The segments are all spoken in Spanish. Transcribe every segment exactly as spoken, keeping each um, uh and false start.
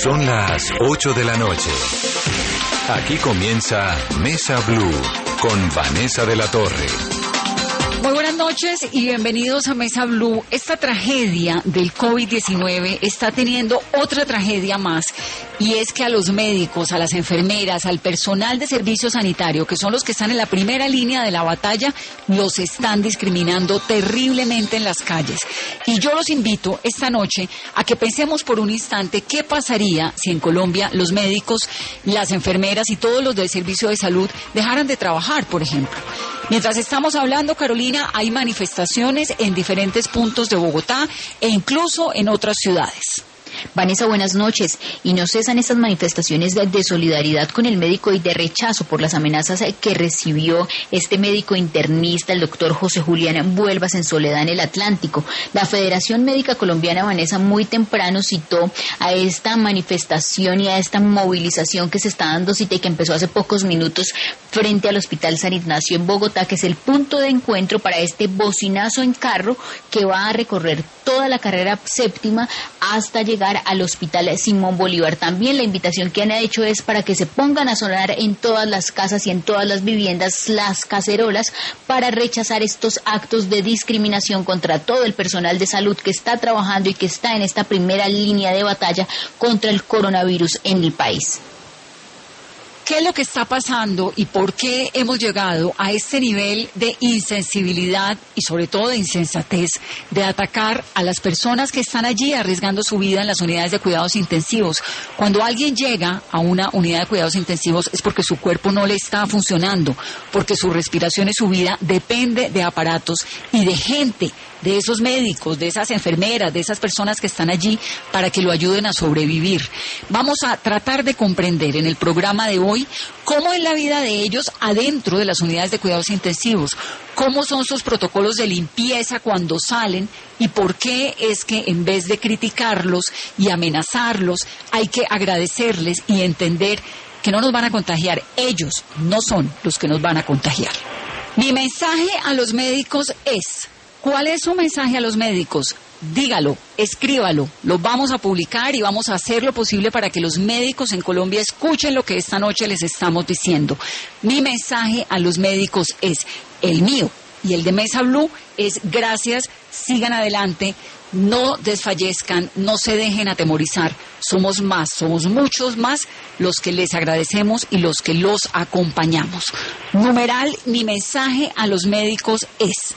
Son las ocho de la noche. Aquí comienza Mesa Blue con Vanessa de la Torre. Muy buenas noches y bienvenidos a Mesa Blue. Esta tragedia del COVID diecinueve está teniendo otra tragedia más, y es que a los médicos, a las enfermeras, al personal de servicio sanitario, que son los que están en la primera línea de la batalla, los están discriminando terriblemente en las calles. Y yo los invito esta noche a que pensemos por un instante qué pasaría si en Colombia los médicos, las enfermeras y todos los del servicio de salud dejaran de trabajar, por ejemplo. Mientras estamos hablando, Carolina, hay manifestaciones en diferentes puntos de Bogotá e incluso en otras ciudades. Vanessa, buenas noches. Y no cesan estas manifestaciones de, de solidaridad con el médico y de rechazo por las amenazas que recibió este médico internista, el doctor José Julián Vuelvas, en Soledad, en el Atlántico. La Federación Médica Colombiana, Vanessa, muy temprano citó a esta manifestación y a esta movilización que se está dando cita y que empezó hace pocos minutos frente al Hospital San Ignacio en Bogotá, que es el punto de encuentro para este bocinazo en carro que va a recorrer toda la carrera séptima hasta llegar al Hospital Simón Bolívar. También la invitación que han hecho es para que se pongan a sonar en todas las casas y en todas las viviendas las cacerolas para rechazar estos actos de discriminación contra todo el personal de salud que está trabajando y que está en esta primera línea de batalla contra el coronavirus en el país. ¿Qué es lo que está pasando y por qué hemos llegado a este nivel de insensibilidad y sobre todo de insensatez de atacar a las personas que están allí arriesgando su vida en las unidades de cuidados intensivos? Cuando alguien llega a una unidad de cuidados intensivos es porque su cuerpo no le está funcionando, porque su respiración y su vida depende de aparatos y de gente, de esos médicos, de esas enfermeras, de esas personas que están allí para que lo ayuden a sobrevivir. Vamos a tratar de comprender en el programa de hoy cómo es la vida de ellos adentro de las unidades de cuidados intensivos, cómo son sus protocolos de limpieza cuando salen y por qué es que en vez de criticarlos y amenazarlos hay que agradecerles y entender que no nos van a contagiar. Ellos no son los que nos van a contagiar. Mi mensaje a los médicos es: ¿cuál es su mensaje a los médicos? Dígalo, escríbalo, lo vamos a publicar y vamos a hacer lo posible para que los médicos en Colombia escuchen lo que esta noche les estamos diciendo. Mi mensaje a los médicos es el mío y el de Mesa Blue es: gracias, sigan adelante, no desfallezcan, no se dejen atemorizar. Somos más, somos muchos más los que les agradecemos y los que los acompañamos. Numeral, mi mensaje a los médicos es: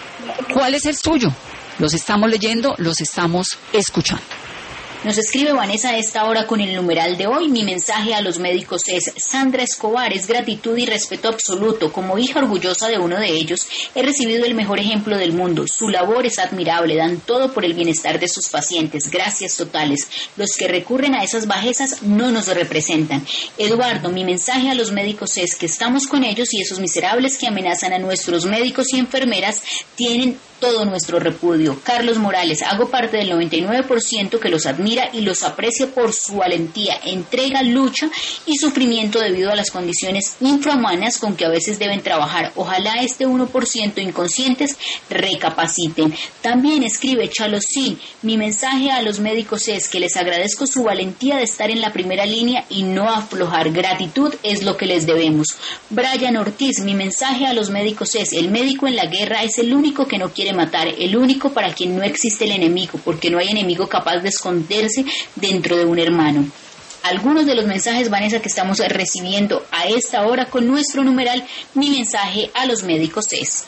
¿cuál es el suyo? Los estamos leyendo, los estamos escuchando. Nos escribe Vanessa a esta hora con el numeral de hoy. Mi mensaje a los médicos es: Sandra Escobar, es gratitud y respeto absoluto. Como hija orgullosa de uno de ellos, he recibido el mejor ejemplo del mundo. Su labor es admirable, dan todo por el bienestar de sus pacientes. Gracias totales. Los que recurren a esas bajezas no nos representan. Eduardo, mi mensaje a los médicos es que estamos con ellos y esos miserables que amenazan a nuestros médicos y enfermeras tienen todo nuestro repudio. Carlos Morales, hago parte del noventa y nueve por ciento que los admira y los aprecia por su valentía, entrega, lucha y sufrimiento debido a las condiciones infrahumanas con que a veces deben trabajar. Ojalá este uno por ciento inconscientes recapaciten. También escribe Chalosín, mi mensaje a los médicos es que les agradezco su valentía de estar en la primera línea y no aflojar. Gratitud es lo que les debemos. Brian Ortiz, mi mensaje a los médicos es: el médico en la guerra es el único que no quiere matar, el único para quien no existe el enemigo, porque no hay enemigo capaz de esconderse dentro de un hermano. Algunos de los mensajes, Vanessa, que estamos recibiendo a esta hora con nuestro numeral, mi mensaje a los médicos es: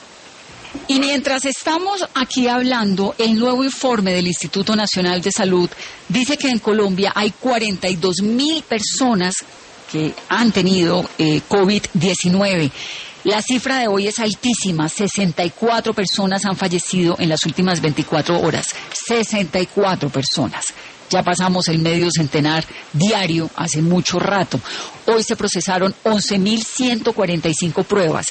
y mientras estamos aquí hablando, el nuevo informe del Instituto Nacional de Salud dice que en Colombia hay cuarenta y dos mil personas que han tenido eh, COVID diecinueve. La cifra de hoy es altísima, sesenta y cuatro personas han fallecido en las últimas veinticuatro horas, sesenta y cuatro personas. Ya pasamos el medio centenar diario hace mucho rato. Hoy se procesaron once mil ciento cuarenta y cinco pruebas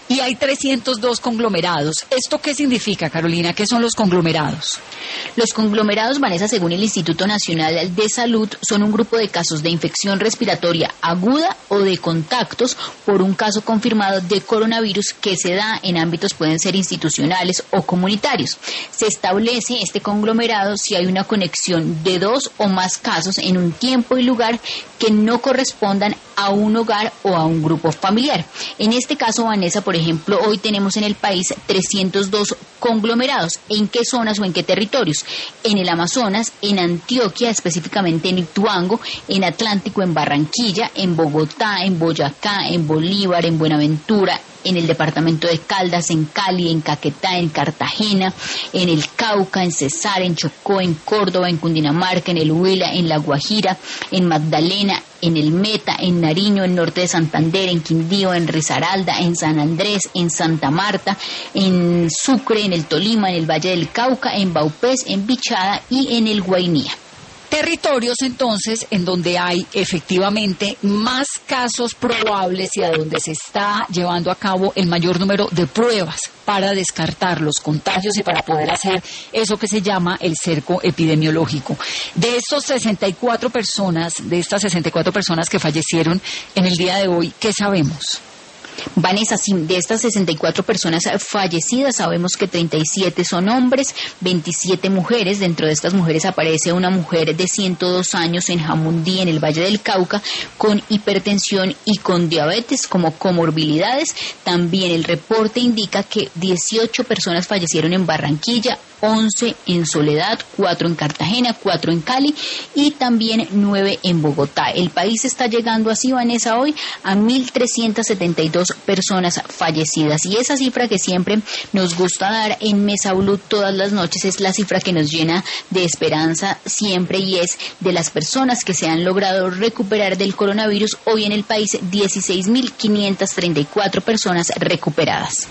y hay trescientos dos conglomerados. ¿Esto qué significa, Carolina? ¿Qué son los conglomerados? Los conglomerados, Vanessa, según el Instituto Nacional de Salud, son un grupo de casos de infección respiratoria aguda o de contactos por un caso confirmado de coronavirus que se da en ámbitos, pueden ser institucionales o comunitarios. Se establece este conglomerado si hay una conexión de dos o más casos en un tiempo y lugar que no correspondan a un hogar o a un grupo familiar. En este caso, Vanessa, por ejemplo, hoy tenemos en el país trescientos dos conglomerados. ¿En qué zonas o en qué territorios? En el Amazonas, en Antioquia, específicamente en Ituango, en Atlántico, en Barranquilla, en Bogotá, en Boyacá, en Bolívar, en Buenaventura, en el departamento de Caldas, en Cali, en Caquetá, en Cartagena, en el Cauca, en Cesar, en Chocó, en Córdoba, en Cundinamarca, en el Huila, en La Guajira, en Magdalena, en el Meta, en Nariño, en norte de Santander, en Quindío, en Risaralda, en San Andrés, en Santa Marta, en Sucre, en el Tolima, en el Valle del Cauca, en Vaupés, en Bichada y en el Guainía. Territorios, entonces, en donde hay efectivamente más casos probables y a donde se está llevando a cabo el mayor número de pruebas para descartar los contagios y para poder hacer eso que se llama el cerco epidemiológico. De estos sesenta y cuatro personas, de estas sesenta y cuatro personas que fallecieron en el día de hoy, ¿qué sabemos? Vanessa, de estas sesenta y cuatro personas fallecidas, sabemos que treinta y siete son hombres, veintisiete mujeres. Dentro de estas mujeres aparece una mujer de ciento dos años en Jamundí, en el Valle del Cauca, con hipertensión y con diabetes como comorbilidades. También el reporte indica que dieciocho personas fallecieron en Barranquilla, once en Soledad, cuatro en Cartagena, cuatro en Cali y también nueve en Bogotá. El país está llegando así, Vanessa, hoy a mil trescientas setenta y dos personas fallecidas. Y esa cifra que siempre nos gusta dar en Mesa Blue todas las noches es la cifra que nos llena de esperanza siempre, y es de las personas que se han logrado recuperar del coronavirus. Hoy en el país, dieciséis mil quinientas treinta y cuatro personas recuperadas.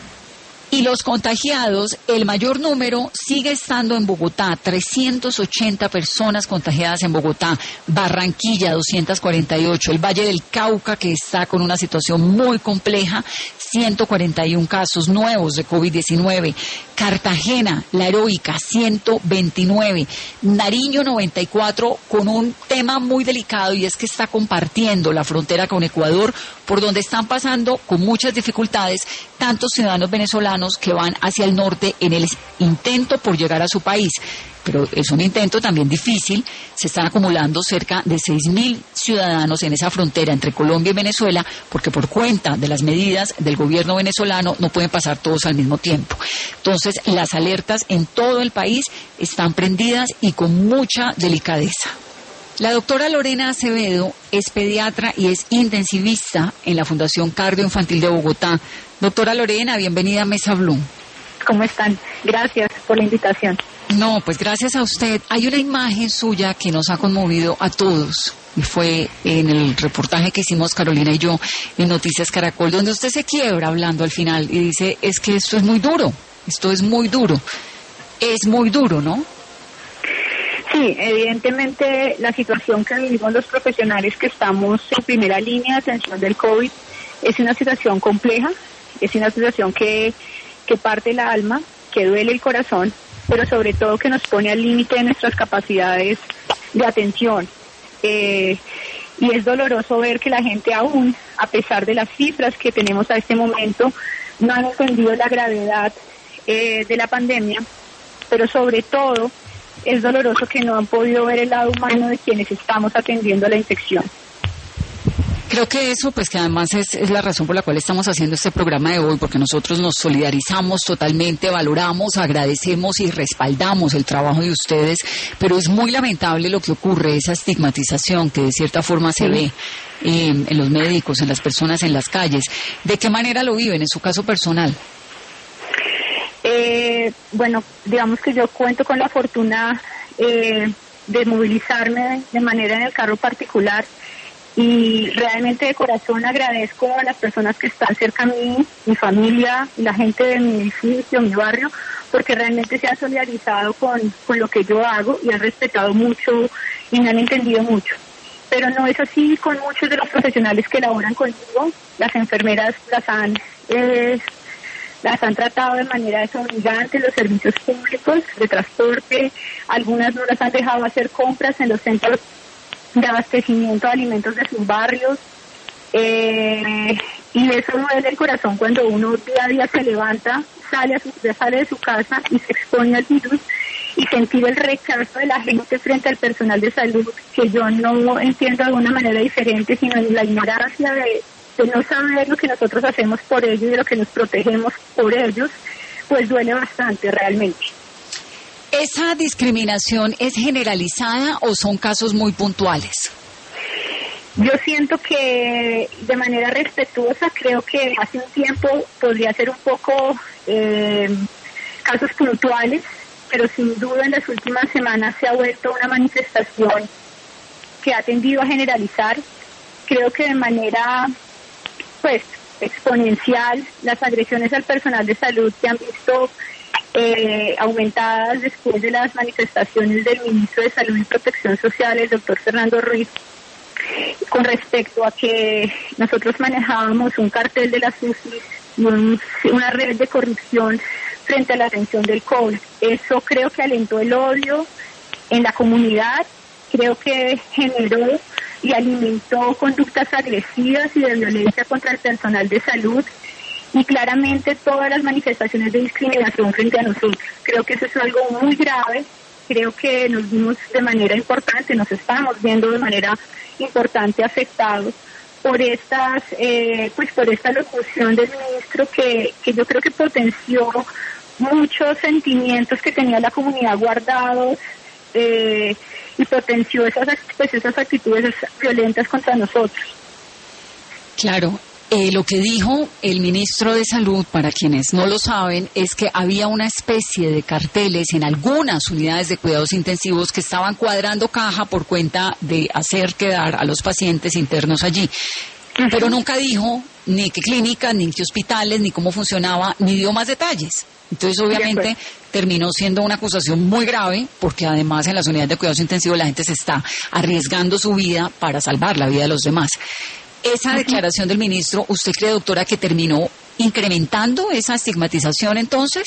Y los contagiados, el mayor número sigue estando en Bogotá, trescientas ochenta personas contagiadas en Bogotá, Barranquilla doscientas cuarenta y ocho, el Valle del Cauca, que está con una situación muy compleja, ciento cuarenta y uno casos nuevos de COVID diecinueve, Cartagena, La Heroica, ciento veintinueve, Nariño noventa y cuatro, con un tema muy delicado, y es que está compartiendo la frontera con Ecuador, por donde están pasando con muchas dificultades tantos ciudadanos venezolanos que van hacia el norte en el intento por llegar a su país. Pero es un intento también difícil. Se están acumulando cerca de seis mil ciudadanos en esa frontera entre Colombia y Venezuela, porque por cuenta de las medidas del gobierno venezolano no pueden pasar todos al mismo tiempo. Entonces, las alertas en todo el país están prendidas y con mucha delicadeza. La doctora Lorena Acevedo es pediatra y es intensivista en la Fundación Cardio Infantil de Bogotá. Doctora Lorena, bienvenida a Mesa Blue. ¿Cómo están? Gracias por la invitación. No, pues gracias a usted. Hay una imagen suya que nos ha conmovido a todos, y fue en el reportaje que hicimos Carolina y yo en Noticias Caracol, donde usted se quiebra hablando al final y dice, es que esto es muy duro, esto es muy duro. Es muy duro, ¿no? Sí, evidentemente la situación que vivimos los profesionales que estamos en primera línea de atención del COVID es una situación compleja, es una situación que, que parte el alma, que duele el corazón, pero sobre todo que nos pone al límite de nuestras capacidades de atención. Eh, y es doloroso ver que la gente aún, a pesar de las cifras que tenemos a este momento, no han entendido la gravedad eh, de la pandemia, pero sobre todo es doloroso que no han podido ver el lado humano de quienes estamos atendiendo la infección. Creo que eso, pues que además es, es la razón por la cual estamos haciendo este programa de hoy, porque nosotros nos solidarizamos totalmente, valoramos, agradecemos y respaldamos el trabajo de ustedes, pero es muy lamentable lo que ocurre, esa estigmatización que de cierta forma se ve eh, en los médicos, en las personas en las calles. ¿De qué manera lo viven en su caso personal? Eh, bueno, digamos que yo cuento con la fortuna eh, de movilizarme de manera en el carro particular, y realmente de corazón agradezco a las personas que están cerca a mí, mi familia, la gente de mi edificio, mi barrio, porque realmente se han solidarizado con, con lo que yo hago y han respetado mucho y me han entendido mucho. pero no es así con muchos de los profesionales que laboran conmigo. Las enfermeras las han eh, las han tratado de manera desobligante, los servicios públicos de transporte, algunas no las han dejado hacer compras en los centros de abastecimiento de alimentos de sus barrios, eh, y eso duele el corazón cuando uno día a día se levanta, sale, a su, sale de su casa y se expone al virus, y sentir el rechazo de la gente frente al personal de salud, que yo no entiendo de una manera diferente, sino en la ignorancia de, de no saber lo que nosotros hacemos por ellos y de lo que nos protegemos por ellos, pues duele bastante realmente. ¿Esa discriminación es generalizada o son casos muy puntuales? Yo siento que de manera respetuosa, creo que hace un tiempo podría ser un poco eh, casos puntuales, pero sin duda en las últimas semanas se ha vuelto una manifestación que ha tendido a generalizar. Creo que de manera pues exponencial las agresiones al personal de salud se han visto eh, aumentadas después de las manifestaciones del ministro de Salud y Protección Social, el doctor Fernando Ruiz, con respecto a que nosotros manejábamos un cartel de las U C I y un, una red de corrupción frente a la atención del COVID. Eso creo que alentó el odio en la comunidad, creo que generó y alimentó conductas agresivas y de violencia contra el personal de salud, y claramente todas las manifestaciones de discriminación frente a nosotros. Creo que eso es algo muy grave, creo que nos vimos de manera importante, nos estamos viendo de manera importante afectados por estas eh, pues por esta locución del ministro que, que yo creo que potenció muchos sentimientos que tenía la comunidad guardados, eh, y potenció esas pues esas actitudes violentas contra nosotros. Claro. Eh, lo que dijo el ministro de Salud, para quienes no lo saben, es que había una especie de carteles en algunas unidades de cuidados intensivos que estaban cuadrando caja por cuenta de hacer quedar a los pacientes internos allí. Uh-huh. Pero nunca dijo ni qué clínicas, ni qué hospitales, ni cómo funcionaba, ni dio más detalles. Entonces, obviamente, terminó siendo una acusación muy grave, porque además en las unidades de cuidados intensivos la gente se está arriesgando su vida para salvar la vida de los demás. Esa declaración del ministro, ¿usted cree, doctora, que terminó incrementando esa estigmatización entonces?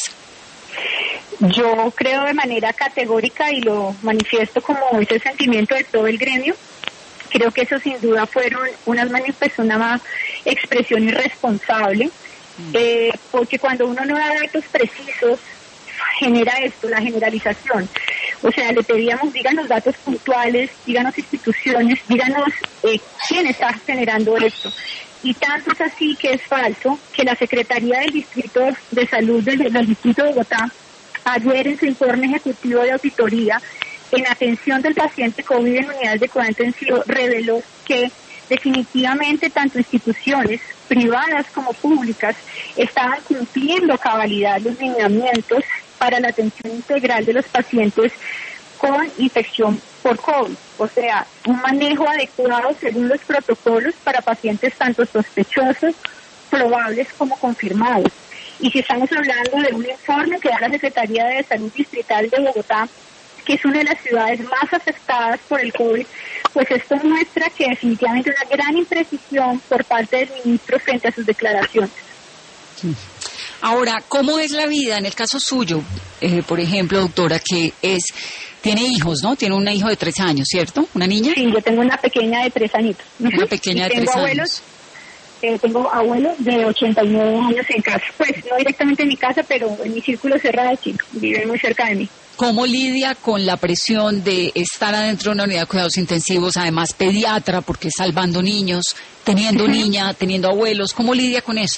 Yo creo de manera categórica, y lo manifiesto como ese sentimiento de todo el gremio, creo que eso sin duda fueron unas manifestaciones, una expresión irresponsable, mm. eh, porque cuando uno no da datos precisos, genera esto, la generalización. O sea, le pedíamos, díganos datos puntuales, díganos instituciones, díganos eh, quién está generando esto. Y tanto es así que es falso que la Secretaría del Distrito de Salud del, del Distrito de Bogotá, ayer en su informe ejecutivo de auditoría en atención del paciente COVID en unidades de cuidado intensivo, reveló que definitivamente tanto instituciones privadas como públicas estaban cumpliendo a cabalidad los lineamientos para la atención integral de los pacientes con infección por COVID, o sea, un manejo adecuado según los protocolos para pacientes tanto sospechosos, probables como confirmados. Y si estamos hablando de un informe que da la Secretaría de Salud Distrital de Bogotá, que es una de las ciudades más afectadas por el COVID, pues esto muestra que definitivamente una gran imprecisión por parte del ministro frente a sus declaraciones. Sí. Ahora, ¿cómo es la vida en el caso suyo? Eh, por ejemplo, doctora, que es tiene hijos, ¿no? Tiene un hijo de tres años, ¿cierto? ¿Una niña? Sí, yo tengo una pequeña de tres añitos. Una pequeña de tres años. Abuelos, eh, tengo abuelos de ochenta y nueve años en casa. Pues no directamente en mi casa, pero en mi círculo cerrado, sí, viven muy cerca de mí. ¿Cómo lidia con la presión de estar adentro de una unidad de cuidados intensivos, además pediatra, porque salvando niños, teniendo uh-huh. niña, teniendo abuelos? ¿Cómo lidia con eso?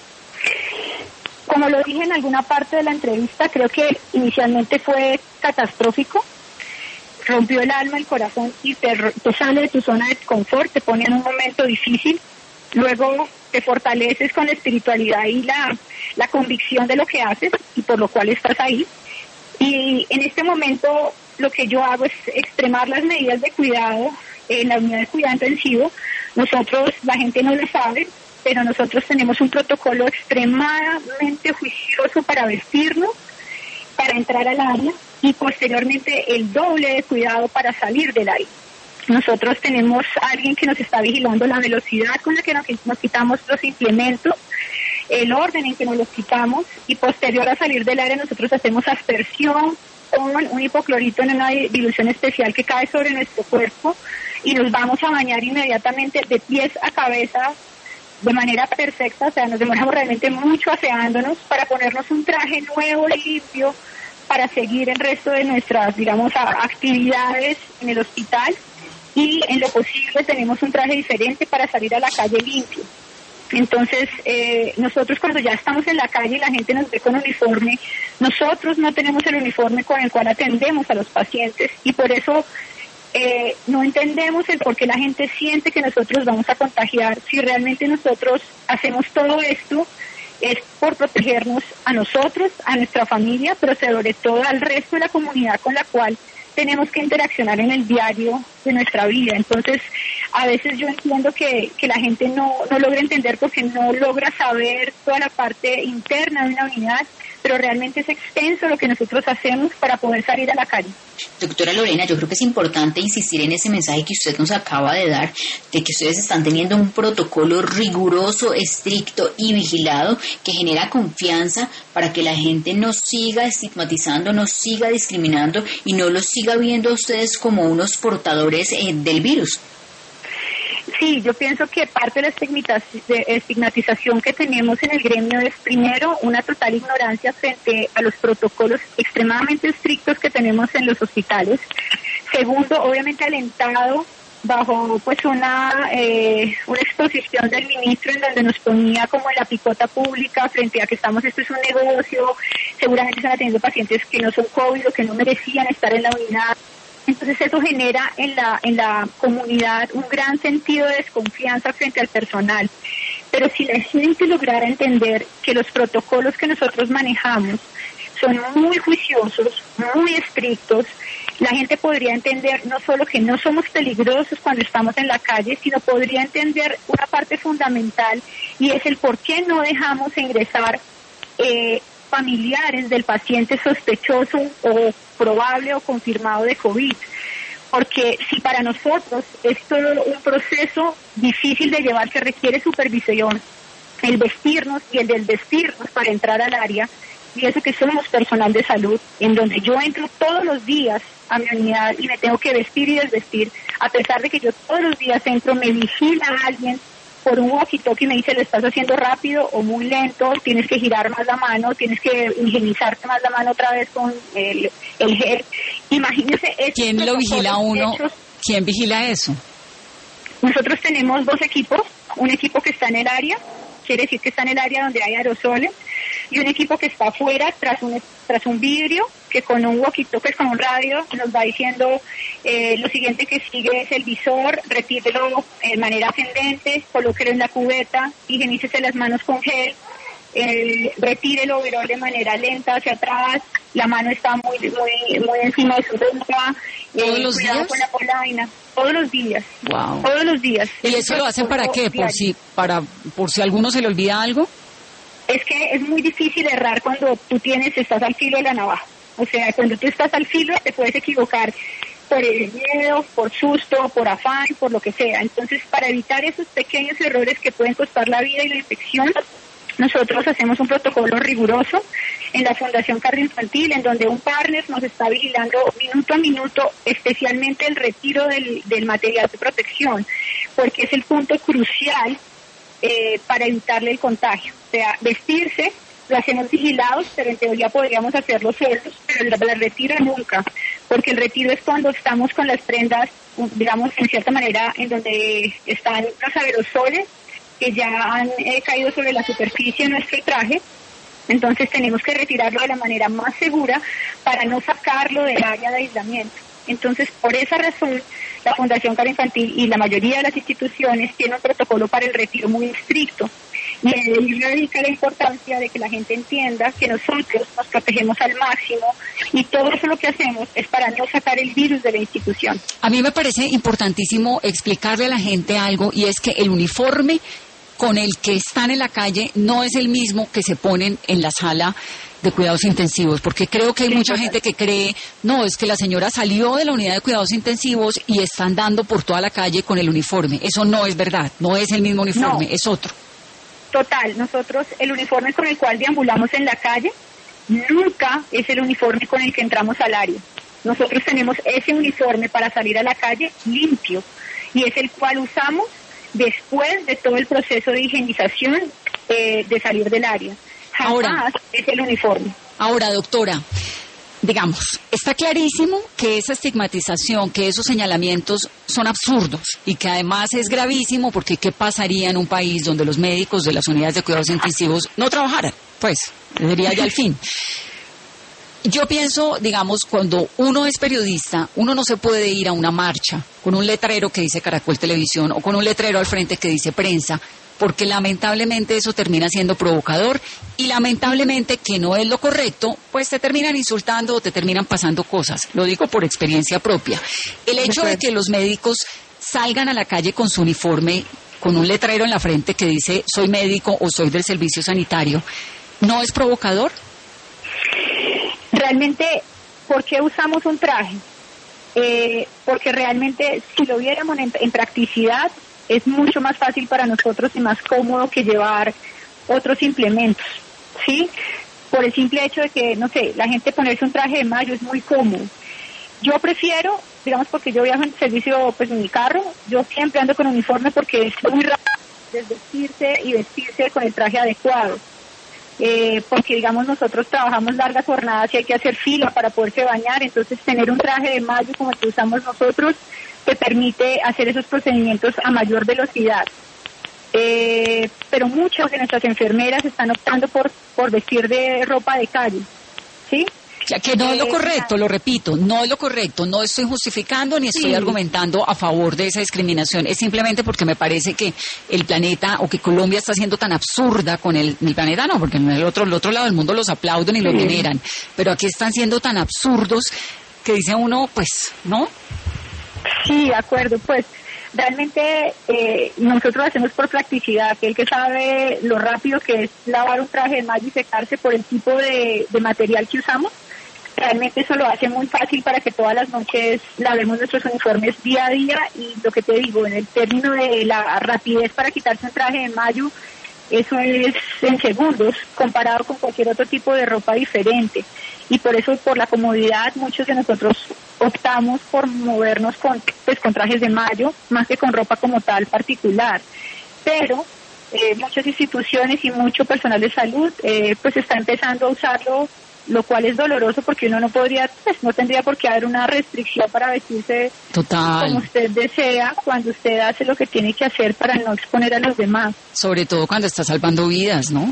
Como lo dije en alguna parte de la entrevista, creo que inicialmente fue catastrófico, rompió el alma, el corazón y te, te sale de tu zona de confort, te pone en un momento difícil, luego te fortaleces con la espiritualidad y la, la convicción de lo que haces y por lo cual estás ahí. Y en este momento lo que yo hago es extremar las medidas de cuidado en la unidad de cuidado intensivo. Nosotros, la gente no lo sabe, pero nosotros tenemos un protocolo extremadamente juicioso para vestirnos, para entrar al área y posteriormente el doble de cuidado para salir del área. Nosotros tenemos a alguien que nos está vigilando la velocidad con la que nos, nos quitamos los implementos, el orden en que nos los quitamos, y posterior a salir del área nosotros hacemos aspersión con un hipoclorito en una dilución especial que cae sobre nuestro cuerpo, y nos vamos a bañar inmediatamente de pies a cabeza de manera perfecta. O sea, nos demoramos realmente mucho aseándonos para ponernos un traje nuevo y limpio para seguir el resto de nuestras, digamos, actividades en el hospital, y en lo posible tenemos un traje diferente para salir a la calle limpio. Entonces, eh, nosotros cuando ya estamos en la calle y la gente nos ve con uniforme, nosotros no tenemos el uniforme con el cual atendemos a los pacientes, y por eso eh, no entendemos el por qué la gente siente que nosotros vamos a contagiar. Si realmente nosotros hacemos todo esto, es por protegernos a nosotros, a nuestra familia, pero sobre todo al resto de la comunidad con la cual tenemos que interaccionar en el diario de nuestra vida. Entonces, a veces yo entiendo que, que la gente no, no logra entender porque no logra saber toda la parte interna de una unidad, pero realmente es extenso lo que nosotros hacemos para poder salir a la calle. Doctora Lorena, yo creo que es importante insistir en ese mensaje que usted nos acaba de dar, de que ustedes están teniendo un protocolo riguroso, estricto y vigilado que genera confianza para que la gente no siga estigmatizando, no siga discriminando y no los siga viendo a ustedes como unos portadores eh, del virus. Sí, yo pienso que parte de la estigmatización que tenemos en el gremio es, primero, una total ignorancia frente a los protocolos extremadamente estrictos que tenemos en los hospitales. Segundo, obviamente alentado bajo pues una eh, una exposición del ministro en donde nos ponía como en la picota pública frente a que estamos, esto es un negocio, seguramente están atendiendo pacientes que no son COVID o que no merecían estar en la unidad. Entonces eso genera en la en la comunidad un gran sentido de desconfianza frente al personal. Pero si la gente lograra entender que los protocolos que nosotros manejamos son muy juiciosos, muy estrictos, la gente podría entender no solo que no somos peligrosos cuando estamos en la calle, sino podría entender una parte fundamental, y es el por qué no dejamos ingresar eh, familiares del paciente sospechoso o probable o confirmado de COVID. Porque si para nosotros es todo un proceso difícil de llevar que requiere supervisión, el vestirnos y el desvestirnos para entrar al área, y eso que somos personal de salud, en donde yo entro todos los días a mi unidad y me tengo que vestir y desvestir, a pesar de que yo todos los días entro, me vigila a alguien por un walkie-talkie y me dice, lo estás haciendo rápido o muy lento, tienes que girar más la mano, tienes que higienizarte más la mano otra vez con el, el gel. Imagínese. ¿Quién lo vigila a uno? Hechos. ¿Quién vigila eso? Nosotros tenemos dos equipos, un equipo que está en el área, quiere decir que está en el área donde hay aerosoles, y un equipo que está afuera tras un tras un vidrio que con un walkie-talkie, con un radio, nos va diciendo eh, lo siguiente que sigue es el visor, retírelo de manera ascendente, colóquelo en la cubeta, higienícese las manos con gel, eh, retírelo pero de manera lenta hacia atrás, la mano está muy muy muy encima de su boca, ¿todos los días? Con la polaina, todos los días, wow. todos los días. ¿Y eso lo hacen para qué? ¿Por si, para, por si a alguno se le olvida algo? Es que es muy difícil errar cuando tú tienes, estás al filo de la navaja. O sea, cuando tú estás al filo te puedes equivocar por el miedo, por susto, por afán, por lo que sea. Entonces, para evitar esos pequeños errores que pueden costar la vida y la infección, nosotros hacemos un protocolo riguroso en la Fundación Cardio Infantil, en donde un partner nos está vigilando minuto a minuto, especialmente el retiro del, del material de protección, porque es el punto crucial eh, para evitarle el contagio. O sea, vestirse, lo hacemos vigilados, pero en teoría podríamos hacerlo solos, pero el, el retiro nunca, porque el retiro es cuando estamos con las prendas, digamos, en cierta manera, en donde están los aerosoles que ya han eh, caído sobre la superficie de nuestro traje. Entonces tenemos que retirarlo de la manera más segura para no sacarlo del área de aislamiento. Entonces, por esa razón, la Fundación Cardio Infantil y la mayoría de las instituciones tienen un protocolo para el retiro muy estricto. Y ahí radica la importancia de que la gente entienda que nosotros nos protegemos al máximo y todo eso lo que hacemos es para no sacar el virus de la institución. A mí me parece importantísimo explicarle a la gente algo, y es que el uniforme con el que están en la calle no es el mismo que se ponen en la sala de cuidados intensivos, porque creo que hay mucha gente que cree, no, es que la señora salió de la unidad de cuidados intensivos y está andando por toda la calle con el uniforme. Eso no es verdad, no es el mismo uniforme, no. Es otro. Total, nosotros el uniforme con el cual deambulamos en la calle nunca es el uniforme con el que entramos al área. Nosotros tenemos ese uniforme para salir a la calle limpio y es el cual usamos después de todo el proceso de higienización eh, de salir del área. Jamás ahora, es el uniforme. Ahora, doctora, digamos, está clarísimo que esa estigmatización, que esos señalamientos son absurdos y que además es gravísimo porque ¿qué pasaría en un país donde los médicos de las unidades de cuidados intensivos no trabajaran? Pues, sería ya el fin. Yo pienso, digamos, cuando uno es periodista, uno no se puede ir a una marcha con un letrero que dice Caracol Televisión o con un letrero al frente que dice prensa, porque lamentablemente eso termina siendo provocador y lamentablemente que no es lo correcto, pues te terminan insultando o te terminan pasando cosas. Lo digo por experiencia propia. El hecho de que los médicos salgan a la calle con su uniforme, con un letrero en la frente que dice soy médico o soy del servicio sanitario, ¿no es provocador? Realmente, ¿por qué usamos un traje? Eh, porque realmente si lo viéramos en, en practicidad es mucho más fácil para nosotros y más cómodo que llevar otros implementos, ¿sí? Por el simple hecho de que, no sé, la gente ponerse un traje de mayo es muy cómodo. Yo prefiero, digamos, porque yo viajo en servicio, pues en mi carro, yo siempre ando con uniforme porque es muy rápido desvestirse y vestirse con el traje adecuado. Eh, porque digamos nosotros trabajamos largas jornadas y hay que hacer fila para poderse bañar, entonces tener un traje de mayo como el que usamos nosotros te permite hacer esos procedimientos a mayor velocidad. Eh, pero muchas de nuestras enfermeras están optando por por vestir de ropa de calle, ¿sí? Ya que no eh, es lo correcto, lo repito, no es lo correcto, no estoy justificando ni estoy sí. argumentando a favor de esa discriminación, es simplemente porque me parece que el planeta o que Colombia está siendo tan absurda con el, el planeta, no, porque en el otro, el otro lado del mundo los aplauden y sí. lo veneran, pero aquí están siendo tan absurdos que dice uno, pues, ¿no? Sí, de acuerdo, pues realmente eh, nosotros lo hacemos por practicidad, aquel que sabe lo rápido que es lavar un traje de mayo y secarse por el tipo de, de material que usamos, realmente eso lo hace muy fácil para que todas las noches lavemos nuestros uniformes día a día y lo que te digo, en el término de la rapidez para quitarse un traje de mayo, eso es en segundos comparado con cualquier otro tipo de ropa diferente. Y por eso, por la comodidad, muchos de nosotros optamos por movernos con, pues, con trajes de mayo, más que con ropa como tal particular. Pero eh, muchas instituciones y mucho personal de salud eh, pues está empezando a usarlo, lo cual es doloroso porque uno no podría, pues no tendría por qué haber una restricción para vestirse Total. como usted desea cuando usted hace lo que tiene que hacer para no exponer a los demás. Sobre todo cuando está salvando vidas, ¿no?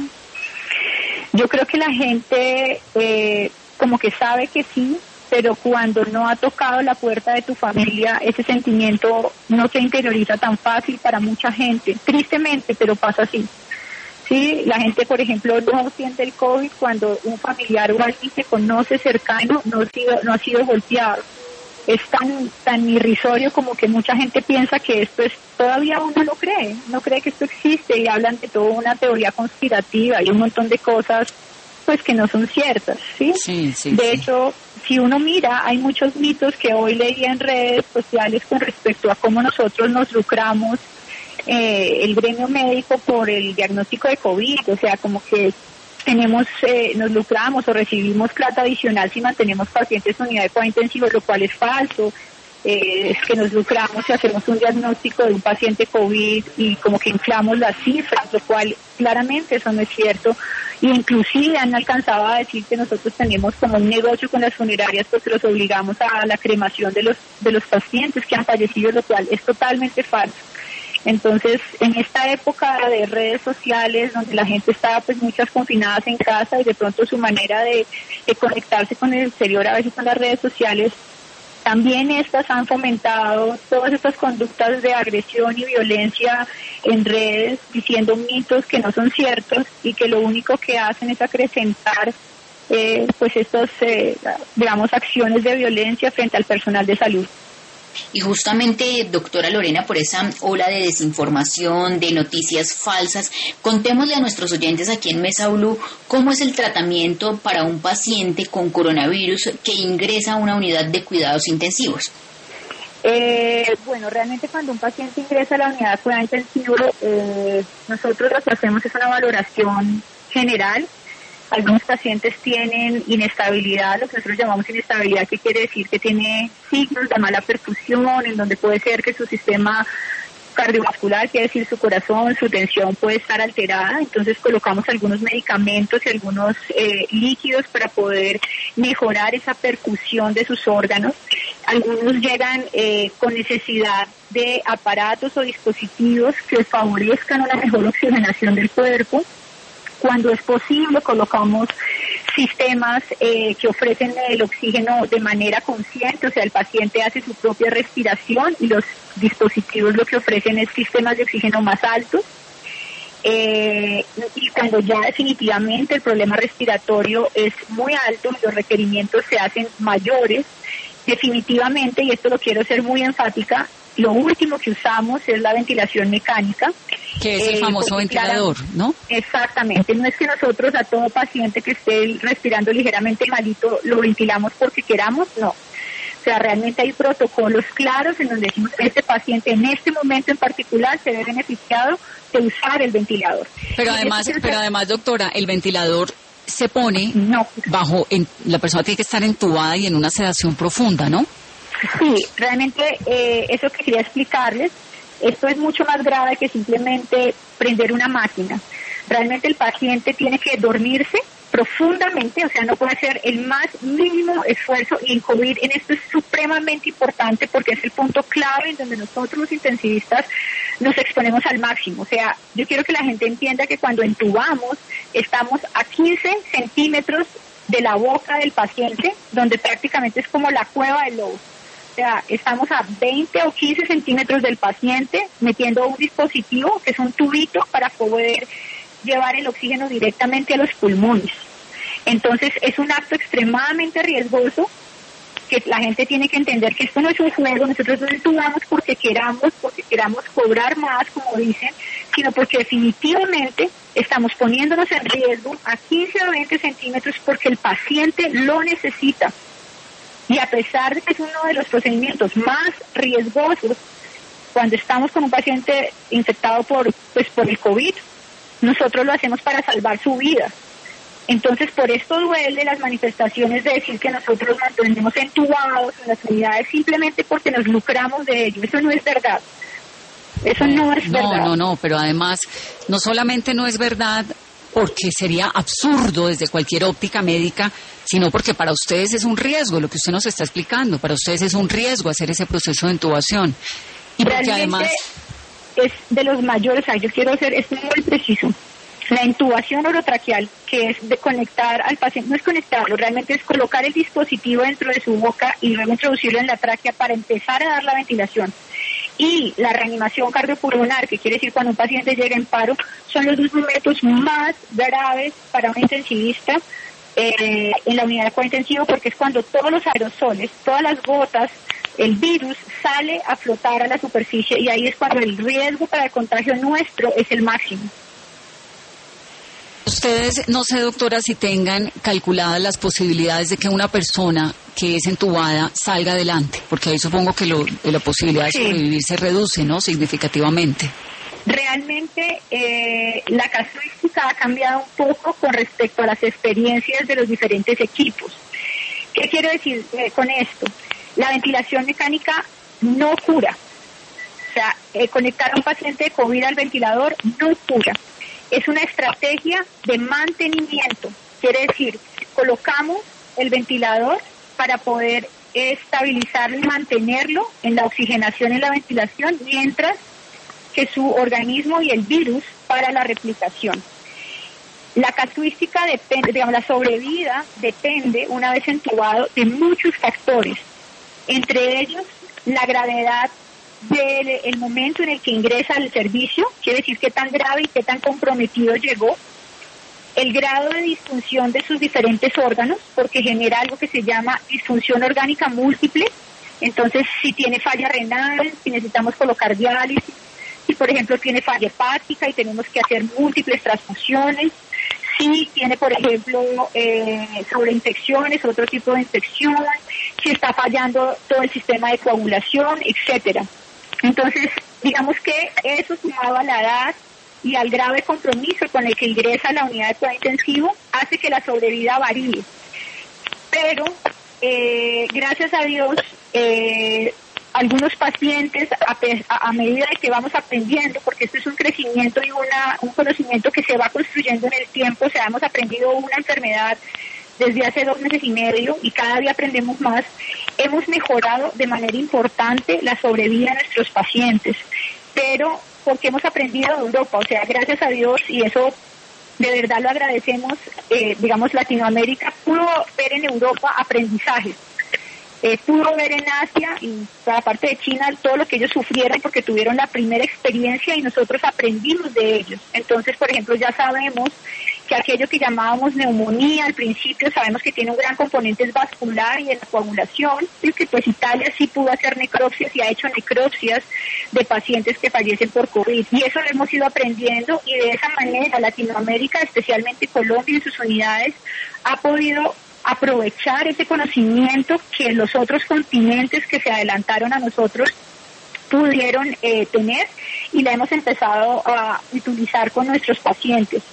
Yo creo que la gente eh, como que sabe que sí, pero cuando no ha tocado la puerta de tu familia, ese sentimiento no se interioriza tan fácil para mucha gente. Tristemente, pero pasa así. Sí, la gente, por ejemplo, no siente el COVID cuando un familiar o alguien que conoce cercano no ha sido, no ha sido golpeado. Es tan tan irrisorio como que mucha gente piensa que esto es, todavía uno lo cree, no cree que esto existe y hablan de toda una teoría conspirativa y un montón de cosas pues que no son ciertas, ¿sí? Sí, sí, de sí. hecho, si uno mira, hay muchos mitos que hoy leía en redes sociales con respecto a cómo nosotros nos lucramos eh, el gremio médico por el diagnóstico de COVID, o sea, como que tenemos, eh, nos lucramos o recibimos plata adicional si mantenemos pacientes en unidad de cuidados intensivos, lo cual es falso. Eh, es que nos lucramos si hacemos un diagnóstico de un paciente COVID y como que inflamos las cifras, lo cual claramente eso no es cierto. Y inclusive han alcanzado a decir que nosotros tenemos como un negocio con las funerarias porque los obligamos a la cremación de los de los pacientes que han fallecido, lo cual es totalmente falso. Entonces, en esta época de redes sociales, donde la gente está pues muchas confinadas en casa y de pronto su manera de, de conectarse con el exterior a veces son las redes sociales, también estas han fomentado todas estas conductas de agresión y violencia en redes, diciendo mitos que no son ciertos y que lo único que hacen es acrecentar eh, pues estas, eh, digamos, acciones de violencia frente al personal de salud. Y justamente, doctora Lorena, por esa ola de desinformación, de noticias falsas, contémosle a nuestros oyentes aquí en Mesa Blue cómo es el tratamiento para un paciente con coronavirus que ingresa a una unidad de cuidados intensivos. Eh, bueno, realmente cuando un paciente ingresa a la unidad de cuidado intensivo, eh, nosotros lo que hacemos es una valoración general. Algunos pacientes tienen inestabilidad, lo que nosotros llamamos inestabilidad, que quiere decir que tiene signos de mala perfusión, en donde puede ser que su sistema cardiovascular, quiere decir su corazón, su tensión puede estar alterada. Entonces colocamos algunos medicamentos y algunos eh, líquidos para poder mejorar esa perfusión de sus órganos. Algunos llegan eh, con necesidad de aparatos o dispositivos que favorezcan una mejor oxigenación del cuerpo. Cuando es posible, colocamos sistemas eh, que ofrecen el oxígeno de manera consciente, o sea, el paciente hace su propia respiración y los dispositivos lo que ofrecen es sistemas de oxígeno más altos. Eh, y cuando ya definitivamente el problema respiratorio es muy alto, los requerimientos se hacen mayores, definitivamente, y esto lo quiero ser muy enfática, lo último que usamos es la ventilación mecánica. Que es el eh, famoso ventilador, ¿no? Exactamente. No es que nosotros a todo paciente que esté respirando ligeramente malito lo ventilamos porque queramos, no. O sea, realmente hay protocolos claros en donde decimos que este paciente en este momento en particular se ve beneficiado de usar el ventilador. Pero además, es pero además, doctora, el ventilador se pone no. bajo, en, la persona tiene que estar entubada y en una sedación profunda, ¿no? Sí, realmente eh, eso que quería explicarles, esto es mucho más grave que simplemente prender una máquina. Realmente el paciente tiene que dormirse profundamente, o sea, no puede hacer el más mínimo esfuerzo, y en COVID en esto es supremamente importante porque es el punto clave en donde nosotros los intensivistas nos exponemos al máximo. O sea, yo quiero que la gente entienda que cuando entubamos estamos a quince centímetros de la boca del paciente, donde prácticamente es como la cueva del lobo. O sea, estamos a veinte o quince centímetros del paciente metiendo un dispositivo que es un tubito para poder llevar el oxígeno directamente a los pulmones. Entonces es un acto extremadamente riesgoso que la gente tiene que entender que esto no es un juego. Nosotros no entubamos porque queramos, porque queramos cobrar más, como dicen, sino porque definitivamente estamos poniéndonos en riesgo a quince o veinte centímetros porque el paciente lo necesita. Y a pesar de que es uno de los procedimientos más riesgosos cuando estamos con un paciente infectado por, pues, por el COVID, nosotros lo hacemos para salvar su vida. Entonces, por esto duele las manifestaciones de decir que nosotros mantenemos entubados en las unidades simplemente porque nos lucramos de ello. Eso no es verdad. Eso no es no, verdad. No, no, no, pero además, no solamente no es verdad porque sería absurdo desde cualquier óptica médica, sino porque para ustedes es un riesgo, lo que usted nos está explicando, para ustedes es un riesgo hacer ese proceso de intubación. Y porque realmente además es de los mayores, o sea, yo quiero hacer esto muy preciso. La intubación orotraqueal, que es de conectar al paciente, no es conectarlo, realmente es colocar el dispositivo dentro de su boca y luego introducirlo en la tráquea para empezar a dar la ventilación. Y la reanimación cardiopulmonar, que quiere decir cuando un paciente llega en paro, son los dos momentos más graves para un intensivista eh, en la unidad de cuidado intensivo, porque es cuando todos los aerosoles, todas las gotas, el virus sale a flotar a la superficie, y ahí es cuando el riesgo para el contagio nuestro es el máximo. Ustedes, no sé, doctora, si tengan calculadas las posibilidades de que una persona que es entubada salga adelante, porque ahí supongo que lo, la posibilidad de sobrevivir se reduce, ¿no?, significativamente. Realmente eh, la casuística ha cambiado un poco con respecto a las experiencias de los diferentes equipos. ¿Qué quiero decir eh, con esto? La ventilación mecánica no cura. O sea, eh, conectar a un paciente de COVID al ventilador no cura. Es una estrategia de mantenimiento. Quiere decir, colocamos el ventilador para poder estabilizarlo y mantenerlo en la oxigenación y la ventilación, mientras que su organismo y el virus para la replicación. La casuística depende, digamos, la sobrevida depende, una vez entubado, de muchos factores, entre ellos la gravedad del momento en el que ingresa al servicio, quiere decir qué tan grave y qué tan comprometido llegó, el grado de disfunción de sus diferentes órganos, porque genera algo que se llama disfunción orgánica múltiple, Entonces, si tiene falla renal, si necesitamos colocar diálisis, si por ejemplo tiene falla hepática y tenemos que hacer múltiples transfusiones, si tiene por ejemplo eh, sobreinfecciones, otro tipo de infección, si está fallando todo el sistema de coagulación, etcétera. Entonces, digamos que eso sumado a la edad y al grave compromiso con el que ingresa a la unidad de cuidado intensivo hace que la sobrevida varíe. Pero, eh, gracias a Dios, eh, algunos pacientes, a, a, a medida de que vamos aprendiendo, porque esto es un crecimiento y una, un conocimiento que se va construyendo en el tiempo, o sea, hemos aprendido una enfermedad desde hace dos meses y medio y cada día aprendemos más, hemos mejorado de manera importante la sobrevida de nuestros pacientes, pero porque hemos aprendido de Europa, o sea, gracias a Dios, y eso de verdad lo agradecemos, eh, digamos, Latinoamérica pudo ver en Europa aprendizajes. Eh, pudo ver en Asia y la parte de China todo lo que ellos sufrieron porque tuvieron la primera experiencia y nosotros aprendimos de ellos. Entonces, por ejemplo, ya sabemos que aquello que llamábamos neumonía al principio sabemos que tiene un gran componente vascular y de la coagulación, y que pues Italia sí pudo hacer necropsias y ha hecho necropsias de pacientes que fallecen por COVID. Y eso lo hemos ido aprendiendo y de esa manera Latinoamérica, especialmente Colombia y sus unidades, ha podido aprovechar ese conocimiento que los otros continentes que se adelantaron a nosotros pudieron eh, tener y la hemos empezado a utilizar con nuestros pacientes.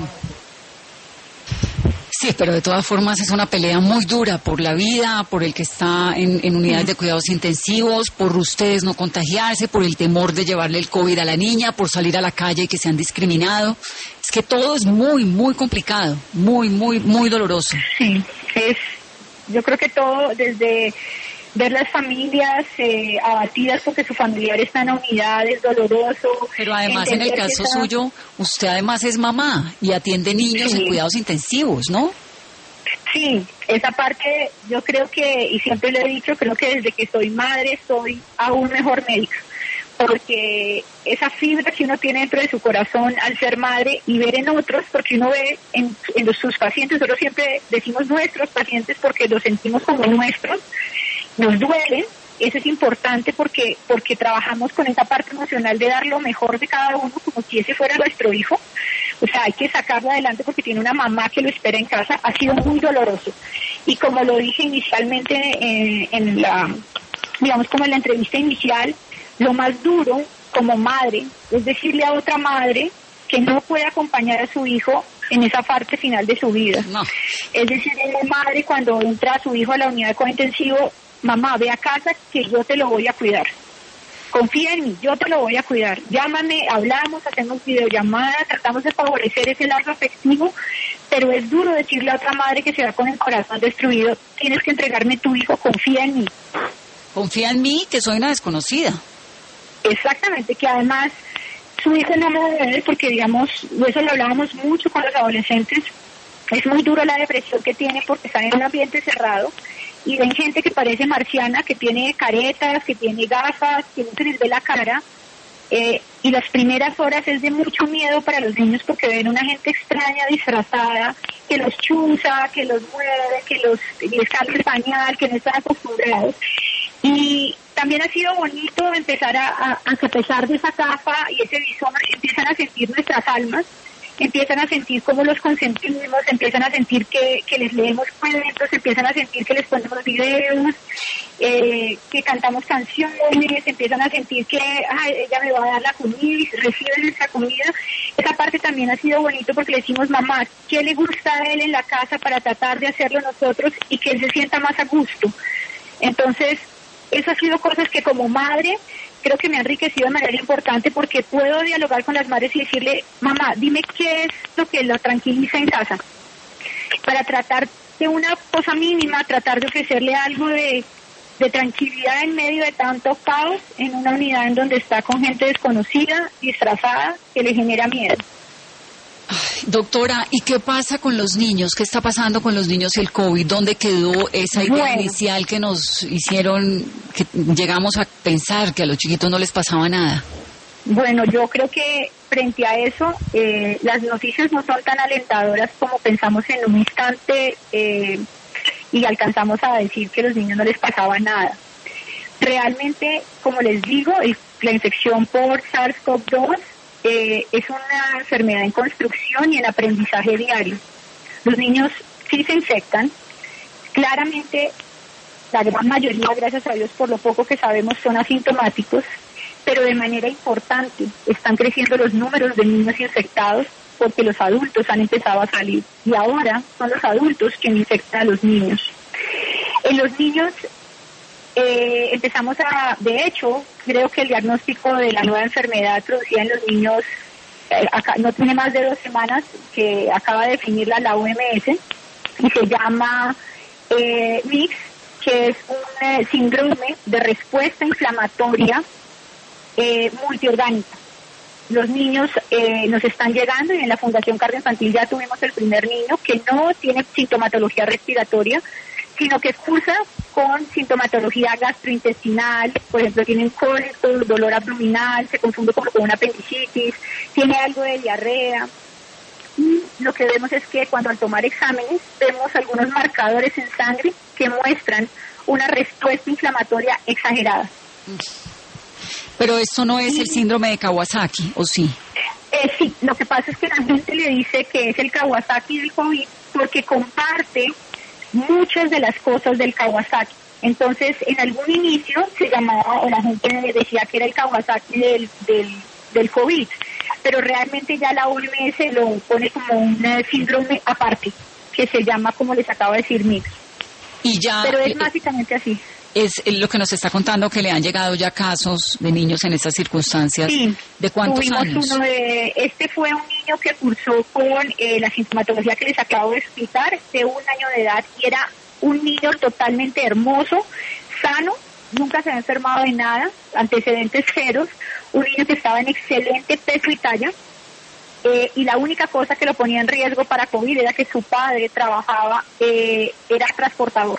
Sí, pero de todas formas es una pelea muy dura por la vida, por el que está en, en unidades de cuidados intensivos, por ustedes no contagiarse, por el temor de llevarle el COVID a la niña, por salir a la calle y que sean discriminados. Es que todo es muy, muy complicado, muy, muy, muy doloroso. Sí, es, yo creo que todo desde ver las familias eh, abatidas porque su familiar está en la unidad es doloroso. Pero además en el caso está... suyo, usted además es mamá y atiende niños sí. en cuidados intensivos, ¿no? Sí, esa parte yo creo que, y siempre lo he dicho, creo que desde que soy madre soy aún mejor médica, porque esa fibra que uno tiene dentro de su corazón al ser madre y ver en otros, porque uno ve en, en los, sus pacientes, nosotros siempre decimos nuestros pacientes porque los sentimos como nuestros, nos duelen, eso es importante porque porque trabajamos con esa parte emocional de dar lo mejor de cada uno como si ese fuera nuestro hijo, o sea, hay que sacarlo adelante porque tiene una mamá que lo espera en casa, ha sido muy doloroso, y como lo dije inicialmente en, en la, digamos como en la entrevista inicial, lo más duro como madre es decirle a otra madre que no puede acompañar a su hijo en esa parte final de su vida. No. Es decir, a la madre cuando entra a su hijo a la unidad de cuidado intensivo, mamá, ve a casa que yo te lo voy a cuidar. Confía en mí, yo te lo voy a cuidar. Llámame, hablamos, hacemos videollamada, tratamos de favorecer ese lazo afectivo, pero es duro decirle a otra madre que se va con el corazón destruido, tienes que entregarme tu hijo, confía en mí. Confía en mí, que soy una desconocida. Exactamente, que además su hijo no lo debe ver porque, digamos, eso lo hablábamos mucho con los adolescentes, es muy duro la depresión que tiene porque están en un ambiente cerrado y ven gente que parece marciana, que tiene caretas, que tiene gafas, que no se les ve la cara, eh, y las primeras horas es de mucho miedo para los niños porque ven una gente extraña disfrazada, que los chuza, que los mueve, que los les cambia el pañal, que no están acostumbrados. Y también ha sido bonito empezar a, a, a que a pesar de esa gafa y ese visor empiezan a sentir nuestras almas, empiezan a sentir cómo los consentimos, empiezan a sentir que, que les leemos cuentos, empiezan a sentir que les ponemos videos, eh, que cantamos canciones, empiezan a sentir que ay, ella me va a dar la comida y reciben esa comida. Esa parte también ha sido bonito porque le decimos, mamá, ¿qué le gusta a él en la casa para tratar de hacerlo nosotros y que él se sienta más a gusto? Entonces, eso ha sido cosas que como madre creo que me ha enriquecido de manera importante porque puedo dialogar con las madres y decirle, mamá, dime qué es lo que la tranquiliza en casa, para tratar de una cosa mínima, tratar de ofrecerle algo de, de tranquilidad en medio de tanto caos en una unidad en donde está con gente desconocida, disfrazada, que le genera miedo. Ay, doctora, ¿y qué pasa con los niños? ¿Qué está pasando con los niños y el COVID? ¿Dónde quedó esa idea bueno. inicial que nos hicieron, que llegamos a pensar que a los chiquitos no les pasaba nada? Bueno, yo creo que frente a eso, eh, las noticias no son tan alentadoras como pensamos en un instante eh, y alcanzamos a decir que a los niños no les pasaba nada. Realmente, como les digo, el, la infección por SARS-CoV dos eh, es una enfermedad en construcción y en aprendizaje diario. Los niños sí se infectan. Claramente, la gran mayoría, gracias a Dios, por lo poco que sabemos, son asintomáticos, pero de manera importante están creciendo los números de niños infectados porque los adultos han empezado a salir y ahora son los adultos quienes infectan a los niños. En los niños eh, empezamos a, de hecho, creo que el diagnóstico de la nueva enfermedad producida en los niños eh, acá, no tiene más de dos semanas, que acaba de definirla la O M S, y se llama eh, M I X, que es un eh, síndrome de respuesta inflamatoria eh, multiorgánica. Los niños eh, nos están llegando y en la Fundación Cardioinfantil ya tuvimos el primer niño que no tiene sintomatología respiratoria, sino que cursa con sintomatología gastrointestinal. Por ejemplo, tienen cólico, dolor abdominal, se confunde como con una apendicitis, tiene algo de diarrea. Y lo que vemos es que cuando al tomar exámenes vemos algunos marcadores en sangre que muestran una respuesta inflamatoria exagerada. Pero esto no es el síndrome de Kawasaki, ¿o sí? Eh, sí, lo que pasa es que la gente le dice que es el Kawasaki del COVID porque comparte muchas de las cosas del Kawasaki. Entonces, en algún inicio se llamaba, o la gente decía que era el Kawasaki del, del, del COVID, pero realmente ya la O M S lo pone como un eh, síndrome aparte, que se llama, como les acabo de decir, M I X. Y ya, pero es básicamente así. Es lo que nos está contando, que le han llegado ya casos de niños en estas circunstancias. Sí, ¿de cuántos tuvimos años? Uno de, este fue un niño que cursó con eh, la sintomatología que les acabo de explicar, de un año de edad, y era un niño totalmente hermoso, sano, nunca se había enfermado de nada, antecedentes ceros, un niño que estaba en excelente peso y talla, eh, y la única cosa que lo ponía en riesgo para COVID era que su padre trabajaba, eh, era transportador.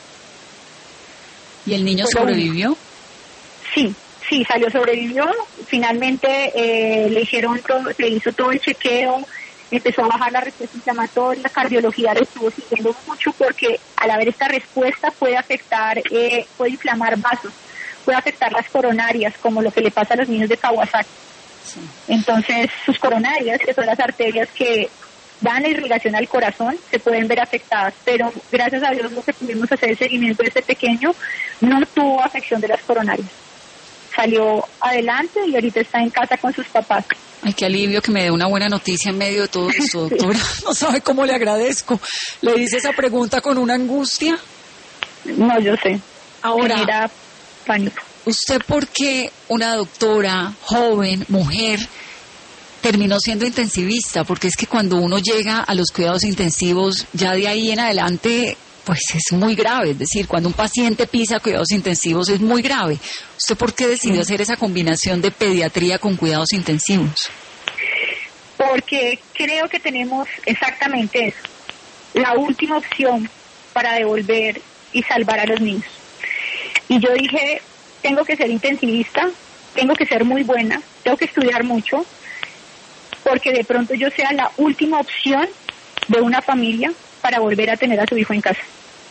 ¿Y el niño sobrevivió? Sí, sí, salió, sobrevivió. Finalmente eh, le hicieron todo, se hizo todo el chequeo, empezó a bajar la respuesta inflamatoria, la cardiología le estuvo siguiendo mucho porque al haber esta respuesta puede afectar, eh, puede inflamar vasos, puede afectar las coronarias, como lo que le pasa a los niños de Kawasaki. Sí. Entonces, sus coronarias, que son las arterias que dan la irrigación al corazón, se pueden ver afectadas, pero gracias a Dios lo que pudimos hacer el seguimiento de este pequeño no tuvo afección de las coronarias. Salió adelante y ahorita está en casa con sus papás. Ay, qué alivio que me dé una buena noticia en medio de todo esto, doctora. No sabe cómo le agradezco. ¿Le hice esa pregunta con una angustia? No, yo sé. Ahora, era pánico. ¿Usted por qué una doctora, joven, mujer, terminó siendo intensivista? Porque es que cuando uno llega a los cuidados intensivos, ya de ahí en adelante, pues es muy grave. Es decir, cuando un paciente pisa cuidados intensivos es muy grave. ¿Usted por qué decidió hacer esa combinación de pediatría con cuidados intensivos? Porque creo que tenemos exactamente eso, la última opción para devolver y salvar a los niños. Y yo dije, tengo que ser intensivista, tengo que ser muy buena, tengo que estudiar mucho, porque de pronto yo sea la última opción de una familia para volver a tener a su hijo en casa.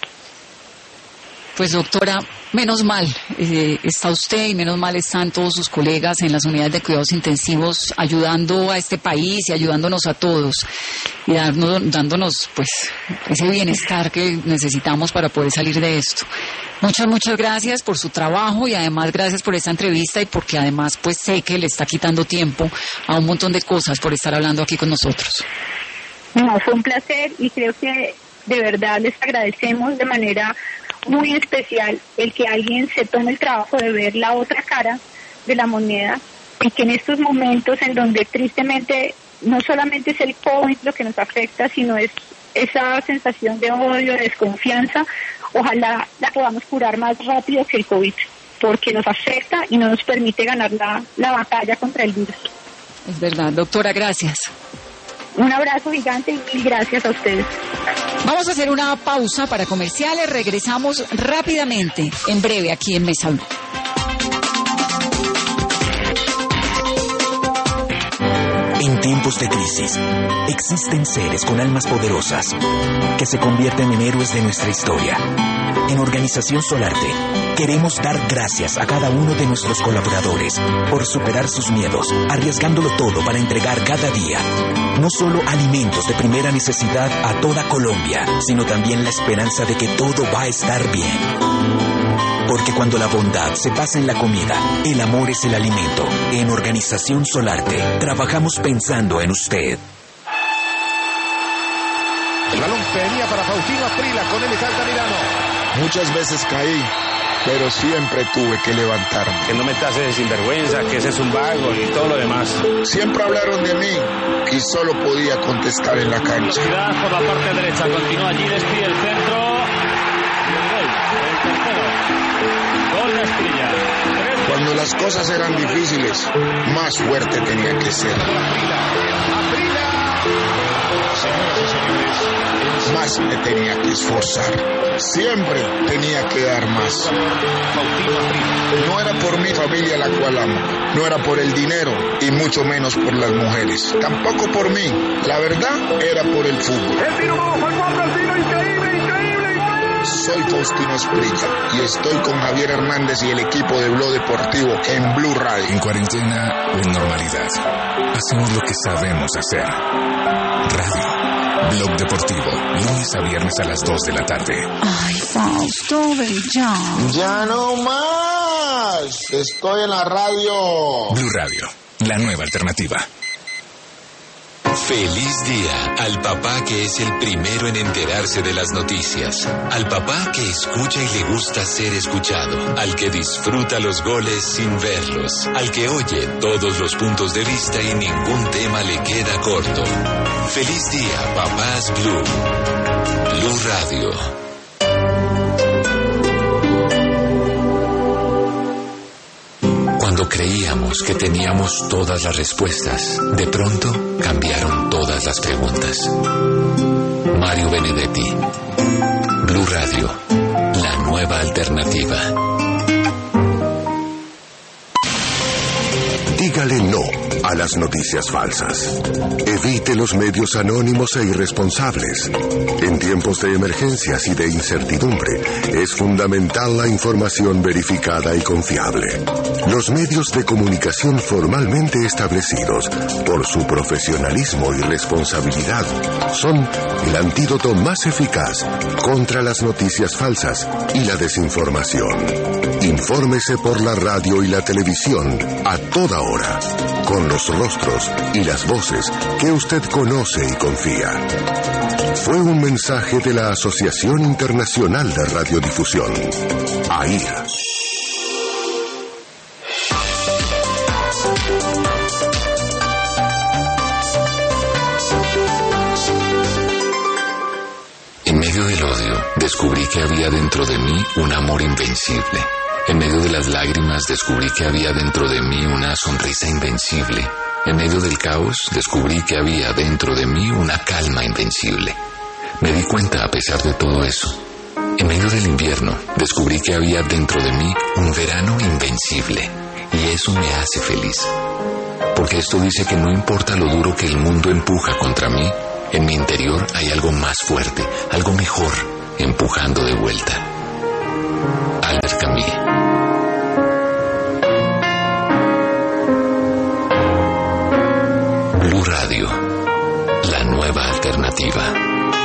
Pues doctora, menos mal eh, está usted y menos mal están todos sus colegas en las unidades de cuidados intensivos ayudando a este país y ayudándonos a todos y darnos, dándonos pues ese bienestar que necesitamos para poder salir de esto. Muchas, muchas gracias por su trabajo y además gracias por esta entrevista y porque además pues sé que le está quitando tiempo a un montón de cosas por estar hablando aquí con nosotros. No, fue un placer y creo que de verdad les agradecemos de manera muy especial el que alguien se tome el trabajo de ver la otra cara de la moneda y que en estos momentos en donde tristemente no solamente es el COVID lo que nos afecta, sino es esa sensación de odio, de desconfianza, ojalá la podamos curar más rápido que el COVID, porque nos afecta y no nos permite ganar la, la batalla contra el virus. Es verdad, doctora, gracias. Un abrazo gigante y mil gracias a ustedes. Vamos a hacer una pausa para comerciales. Regresamos rápidamente, en breve, aquí en Mesa Blue. En tiempo tiempos de crisis, existen seres con almas poderosas que se convierten en héroes de nuestra historia. En Organización Solarte, queremos dar gracias a cada uno de nuestros colaboradores por superar sus miedos, arriesgándolo todo para entregar cada día no solo alimentos de primera necesidad a toda Colombia, sino también la esperanza de que todo va a estar bien. Porque cuando la bondad se pasa en la comida, el amor es el alimento. En Organización Solarte, trabajamos pensando en usted. El balón venía para Faustino Asprilla, con él está Altamirano. Muchas veces caí, pero siempre tuve que levantarme. Que no me tases de sinvergüenza, que ese es un vago y todo lo demás. Siempre hablaron de mí y solo podía contestar en la cancha. Velocidad por la parte derecha, continúa allí, despide el centro. Y el gol, el tercero. Gol de Asprilla. Cuando las cosas eran difíciles, más fuerte tenía que ser. Señoras y señores, más me tenía que esforzar. Siempre tenía que dar más. No era por mi familia la cual amo, no era por el dinero y mucho menos por las mujeres. Tampoco por mí, la verdad era por el fútbol. El tiro bajo el cuatro, el tiro increíble, increíble, increíble. Soy Faustino Asprilla y estoy con Javier Hernández y el equipo de Blog Deportivo en Blue Radio. En cuarentena o en normalidad, hacemos lo que sabemos hacer. Radio. Blog Deportivo, lunes a viernes a las dos de la tarde. Ay, Fausto, ven ya. Ya no más. Estoy en la radio. Blue Radio, la nueva alternativa. Feliz día al papá que es el primero en enterarse de las noticias, al papá que escucha y le gusta ser escuchado, al que disfruta los goles sin verlos, al que oye todos los puntos de vista y ningún tema le queda corto. Feliz día, papás Blue. Blue Radio. Cuando creíamos que teníamos todas las respuestas, de pronto cambiaron todas las preguntas. Mario Benedetti. Blue Radio, la nueva alternativa. Dígale no a las noticias falsas. Evite los medios anónimos e irresponsables. En tiempos de emergencias y de incertidumbre, es fundamental la información verificada y confiable. Los medios de comunicación formalmente establecidos, por su profesionalismo y responsabilidad, son el antídoto más eficaz contra las noticias falsas y la desinformación. Infórmese por la radio y la televisión a toda hora, con los rostros y las voces que usted conoce y confía. Fue un mensaje de la Asociación Internacional de Radiodifusión, A I R. En medio del odio, descubrí que había dentro de mí un amor invencible. En medio de las lágrimas, descubrí que había dentro de mí una sonrisa invencible. En medio del caos, descubrí que había dentro de mí una calma invencible. Me di cuenta a pesar de todo eso. En medio del invierno, descubrí que había dentro de mí un verano invencible. Y eso me hace feliz. Porque esto dice que no importa lo duro que el mundo empuja contra mí, en mi interior hay algo más fuerte, algo mejor, empujando de vuelta. Albert Camus. Blue Radio, la nueva alternativa.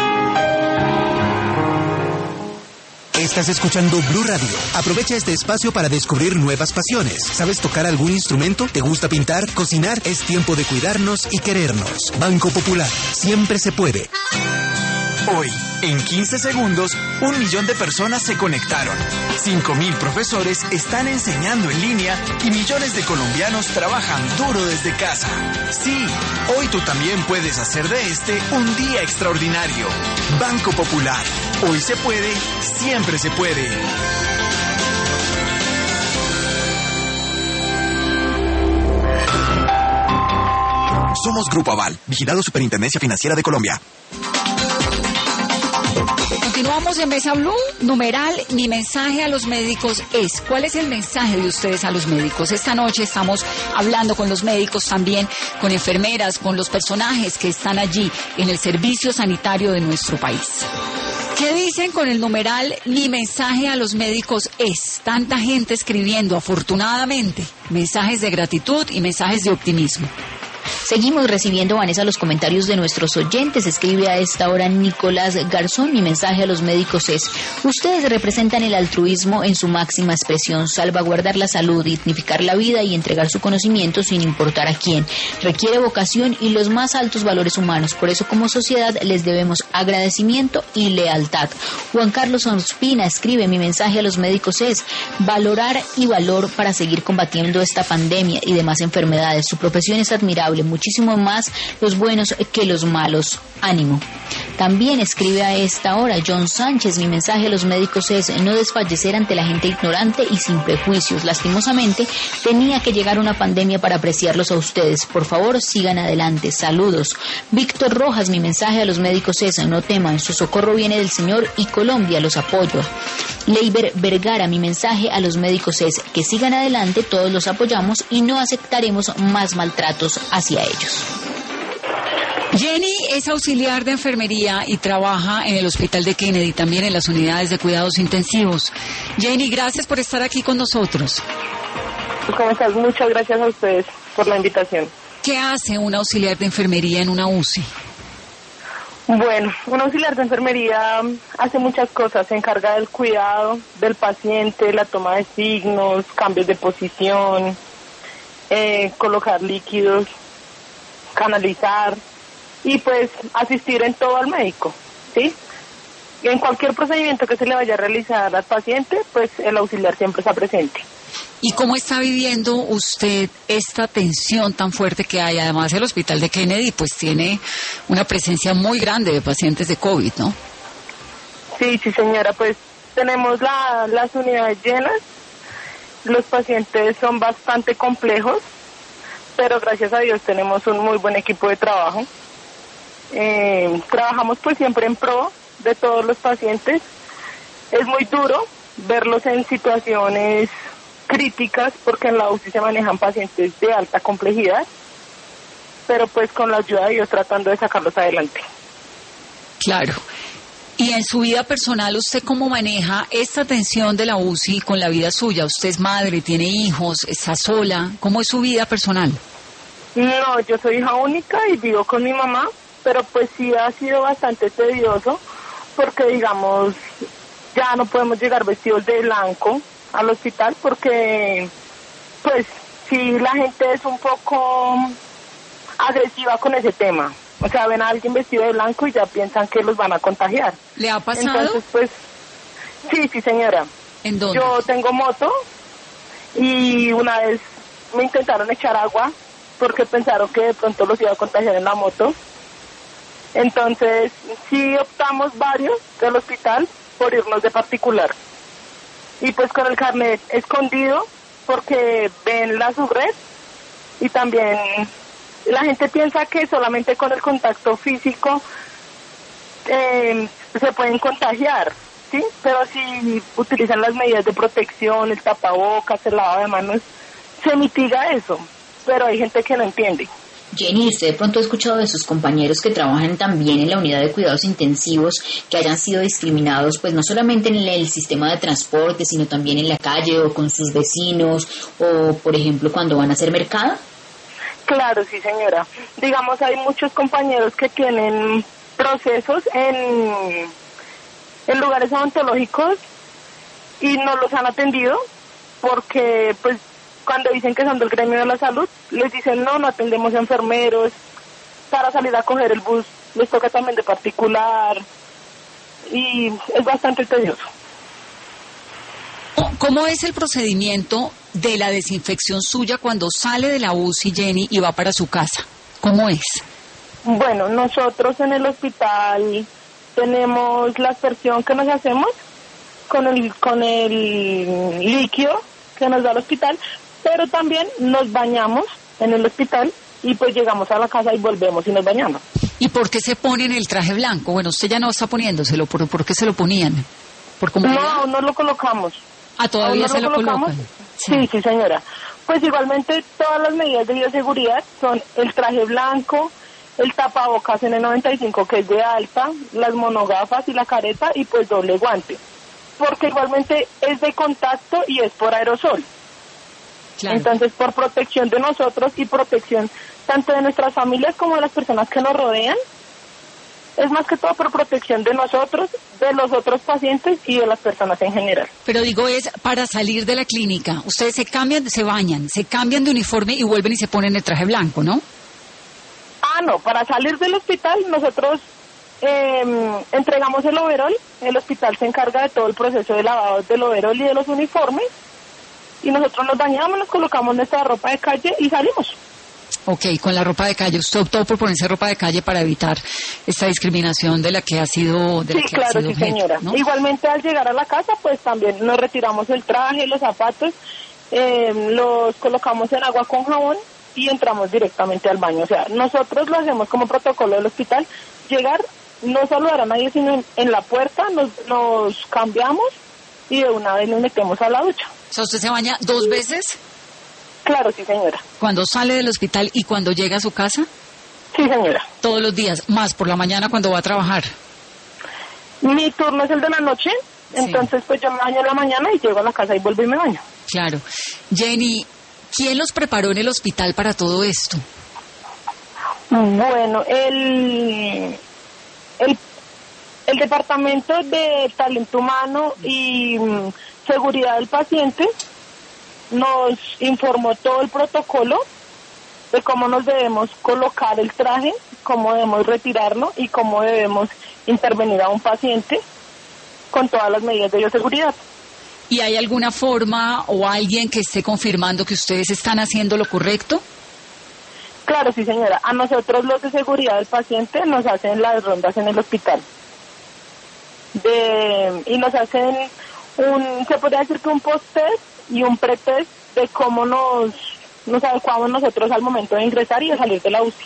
Estás escuchando Blue Radio. Aprovecha este espacio para descubrir nuevas pasiones. ¿Sabes tocar algún instrumento? ¿Te gusta pintar? ¿Cocinar? Es tiempo de cuidarnos y querernos. Banco Popular. Siempre se puede. Hoy, en quince segundos, un millón de personas se conectaron. cinco mil profesores están enseñando en línea y millones de colombianos trabajan duro desde casa. Sí, hoy tú también puedes hacer de este un día extraordinario. Banco Popular. Hoy se puede, siempre se puede. Somos Grupo Aval, vigilado Superintendencia Financiera de Colombia. Ok, Continuamos en Mesa Blue, numeral, mi mensaje a los médicos es, ¿cuál es el mensaje de ustedes a los médicos? Esta noche estamos hablando con los médicos también, con enfermeras, con los personajes que están allí en el servicio sanitario de nuestro país. ¿Qué dicen con el numeral, mi mensaje a los médicos es? Tanta gente escribiendo, afortunadamente, mensajes de gratitud y mensajes de optimismo. Seguimos recibiendo, Vanessa, los comentarios de nuestros oyentes. Escribe a esta hora Nicolás Garzón. Mi mensaje a los médicos es: ustedes representan el altruismo en su máxima expresión, salvaguardar la salud, dignificar la vida y entregar su conocimiento sin importar a quién. Requiere vocación y los más altos valores humanos. Por eso, como sociedad, les debemos agradecimiento y lealtad. Juan Carlos Ospina escribe: mi mensaje a los médicos es valorar y valor para seguir combatiendo esta pandemia y demás enfermedades. Su profesión es admirable, muchísimo más los buenos que los malos. Ánimo. También escribe a esta hora John Sánchez: mi mensaje a los médicos es no desfallecer ante la gente ignorante y sin prejuicios. Lastimosamente, tenía que llegar una pandemia para apreciarlos a ustedes. Por favor, sigan adelante. Saludos. Víctor Rojas: mi mensaje a los médicos es no teman, su socorro viene del Señor y Colombia los apoya. Leiber Vergara: mi mensaje a los médicos es que sigan adelante, todos los apoyamos y no aceptaremos más maltratos hacia ellos. Jenny es auxiliar de enfermería y trabaja en el Hospital de Kennedy, también en las unidades de cuidados intensivos. Jenny, gracias por estar aquí con nosotros. ¿Cómo estás? Muchas gracias a ustedes por la invitación. ¿Qué hace un auxiliar de enfermería en una U C I? Bueno, un auxiliar de enfermería hace muchas cosas. Se encarga del cuidado del paciente, la toma de signos, cambios de posición, eh, colocar líquidos, canalizar y pues asistir en todo al médico, ¿sí? Y en cualquier procedimiento que se le vaya a realizar al paciente, pues el auxiliar siempre está presente. ¿Y cómo está viviendo usted esta tensión tan fuerte que hay? Además, el Hospital de Kennedy pues tiene una presencia muy grande de pacientes de COVID, ¿no? Sí, sí, señora, pues tenemos la, las unidades llenas, los pacientes son bastante complejos, pero gracias a Dios tenemos un muy buen equipo de trabajo. Eh, trabajamos pues siempre en pro de todos los pacientes. Es muy duro verlos en situaciones críticas porque en la U C I se manejan pacientes de alta complejidad, pero pues con la ayuda de Dios tratando de sacarlos adelante. Claro. Y en su vida personal, ¿usted cómo maneja esta tensión de la U C I con la vida suya? Usted es madre, tiene hijos, está sola. ¿Cómo es su vida personal? No, yo soy hija única y vivo con mi mamá, pero pues sí ha sido bastante tedioso porque, digamos, ya no podemos llegar vestidos de blanco al hospital porque, pues, sí, la gente es un poco agresiva con ese tema. O sea, ven a alguien vestido de blanco y ya piensan que los van a contagiar. ¿Le ha pasado? Entonces, pues, sí, sí, señora. ¿En dónde? Yo tengo moto y una vez me intentaron echar agua porque pensaron que de pronto los iba a contagiar en la moto. Entonces, sí optamos varios del hospital por irnos de particular. Y pues con el carnet escondido porque ven la subred y también la gente piensa que solamente con el contacto físico eh, se pueden contagiar, ¿sí? Pero si utilizan las medidas de protección, el tapabocas, el lavado de manos, se mitiga eso, pero hay gente que no entiende. Jenny, ¿usted de pronto ha escuchado de sus compañeros que trabajan también en la unidad de cuidados intensivos que hayan sido discriminados, pues no solamente en el sistema de transporte, sino también en la calle o con sus vecinos o, por ejemplo, cuando van a hacer mercado? Claro, sí, señora. Digamos, hay muchos compañeros que tienen procesos en, en lugares odontológicos y no los han atendido porque, pues, cuando dicen que son del gremio de la salud, les dicen no, no atendemos enfermeros, para salir a coger el bus les toca también de particular y es bastante tedioso. ¿Cómo es el procedimiento de la desinfección suya cuando sale de la U C I, Jenny, y va para su casa? ¿Cómo es? Bueno, nosotros en el hospital tenemos la aspersión que nos hacemos con el, con el líquido que nos da el hospital, pero también nos bañamos en el hospital y pues llegamos a la casa y volvemos y nos bañamos. ¿Y por qué se ponen el traje blanco? Bueno, usted ya no está poniéndoselo, ¿por, por qué se lo ponían? ¿Por cómo no, aún no lo colocamos. Ah, ¿todavía no se lo, lo colocan? Sí. sí, sí, señora. Pues igualmente todas las medidas de bioseguridad son el traje blanco, el tapabocas N noventa y cinco que es de alta, las monogafas y la careta y pues doble guante. Porque igualmente es de contacto y es por aerosol. Claro. Entonces, por protección de nosotros y protección tanto de nuestras familias como de las personas que nos rodean, es más que todo por protección de nosotros, de los otros pacientes y de las personas en general. Pero digo, es para salir de la clínica, ustedes se cambian, se bañan, se cambian de uniforme y vuelven y se ponen el traje blanco, ¿no? Ah, no, para salir del hospital nosotros eh, entregamos el overol, el hospital se encarga de todo el proceso de lavado del overol y de los uniformes, y nosotros nos bañamos, nos colocamos nuestra ropa de calle y salimos. Ok, con la ropa de calle. ¿Usted optó por ponerse ropa de calle para evitar esta discriminación de la que ha sido de Sí, la que claro, ha sido sí, objeto, señora. ¿no? Igualmente al llegar a la casa, pues también nos retiramos el traje, los zapatos, eh, los colocamos en agua con jabón y entramos directamente al baño. O sea, nosotros lo hacemos como protocolo del hospital. Llegar, no saludar a nadie, sino en, en la puerta, nos, nos cambiamos y de una vez nos metemos a la ducha. O sea, ¿usted se baña dos veces? Claro, sí, señora. ¿Cuando sale del hospital y cuando llega a su casa? Sí, señora. Todos los días, más por la mañana cuando va a trabajar. Mi turno es el de la noche, sí. Entonces pues yo me baño en la mañana y llego a la casa y vuelvo y me baño. Claro. Jenny, ¿quién los preparó en el hospital para todo esto? Bueno, el, el, el Departamento de Talento Humano y um, Seguridad del Paciente nos informó todo el protocolo de cómo nos debemos colocar el traje, cómo debemos retirarlo y cómo debemos intervenir a un paciente con todas las medidas de bioseguridad. ¿Y hay alguna forma o alguien que esté confirmando que ustedes están haciendo lo correcto? Claro, sí, señora. A nosotros los de seguridad del paciente nos hacen las rondas en el hospital. De, y nos hacen un, se podría decir que un post-test y un pretest de cómo nos, nos adecuamos nosotros al momento de ingresar y de salir de la U C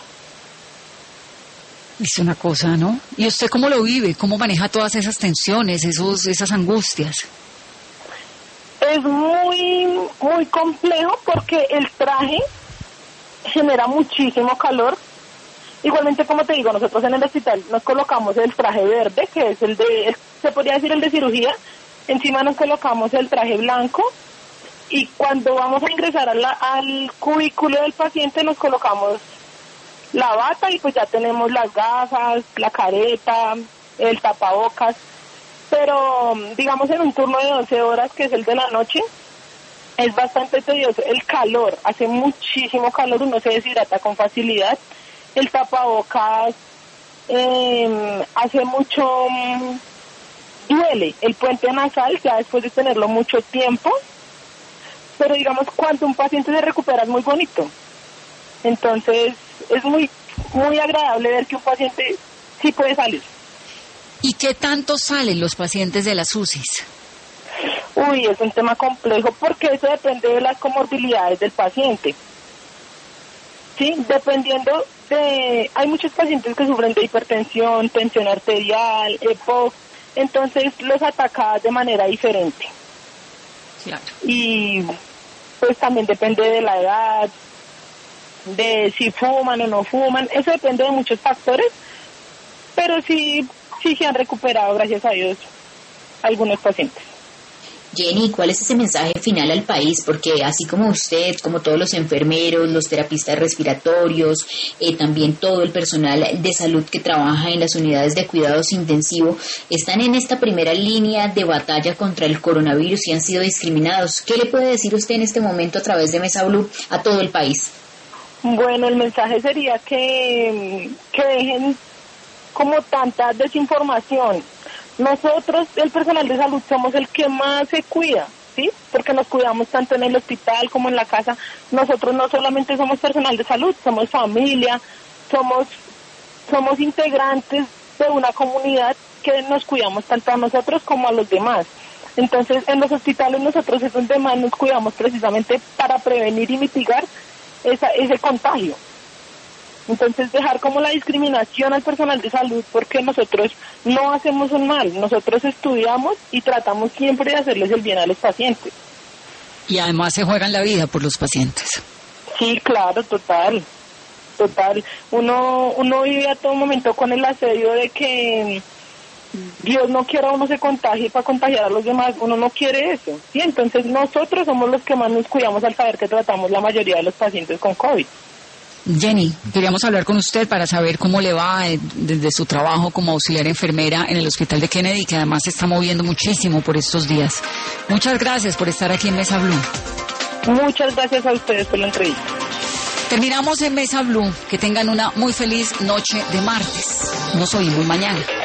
I. Es una cosa, ¿no? ¿Y usted cómo lo vive? ¿Cómo maneja todas esas tensiones, esos, esas angustias? Es muy, muy complejo porque el traje genera muchísimo calor. Igualmente, como te digo, nosotros en el hospital nos colocamos el traje verde, que es el de, se podría decir el de cirugía. Encima nos colocamos el traje blanco y cuando vamos a ingresar a la, al cubículo del paciente nos colocamos la bata y pues ya tenemos las gafas, la careta, el tapabocas. Pero digamos en un turno de doce horas, que es el de la noche, es bastante tedioso. El calor, hace muchísimo calor, uno se deshidrata con facilidad. El tapabocas eh, hace mucho... duele el puente nasal ya después de tenerlo mucho tiempo, pero digamos cuando un paciente se recupera es muy bonito. Entonces es muy muy agradable ver que un paciente sí puede salir. ¿Y qué tanto salen los pacientes de las U C Is? Uy, es un tema complejo porque eso depende de las comorbilidades del paciente. Sí, dependiendo de... Hay muchos pacientes que sufren de hipertensión, tensión arterial, E P O C, entonces los ataca de manera diferente. Claro. Y pues también depende de la edad, de si fuman o no fuman, eso depende de muchos factores, pero sí, sí se han recuperado, gracias a Dios, algunos pacientes. Jenny, ¿cuál es ese mensaje final al país? Porque así como usted, como todos los enfermeros, los terapistas respiratorios, eh, también todo el personal de salud que trabaja en las unidades de cuidados intensivos, están en esta primera línea de batalla contra el coronavirus y han sido discriminados. ¿Qué le puede decir usted en este momento a través de Mesa Blue a todo el país? Bueno, el mensaje sería que, que dejen como tanta desinformación. Nosotros, el personal de salud, somos el que más se cuida, ¿sí? Porque nos cuidamos tanto en el hospital como en la casa. Nosotros no solamente somos personal de salud, somos familia, somos, somos integrantes de una comunidad que nos cuidamos tanto a nosotros como a los demás. Entonces, en los hospitales nosotros es donde más nos cuidamos precisamente para prevenir y mitigar esa, ese contagio. Entonces dejar como la discriminación al personal de salud, porque nosotros no hacemos un mal, nosotros estudiamos y tratamos siempre de hacerles el bien a los pacientes. Y además se juegan la vida por los pacientes. Sí, claro, total, total. Uno, uno vive a todo momento con el asedio de que Dios no quiera uno se contagie para contagiar a los demás, uno no quiere eso, ¿sí? Entonces nosotros somos los que más nos cuidamos al saber que tratamos la mayoría de los pacientes con COVID. Jenny, queríamos hablar con usted para saber cómo le va eh, desde su trabajo como auxiliar enfermera en el Hospital de Kennedy, que además se está moviendo muchísimo por estos días. Muchas gracias por estar aquí en Mesa Blue. Muchas gracias a ustedes por la entrevista. Terminamos en Mesa Blue. Que tengan una muy feliz noche de martes. Nos oímos mañana.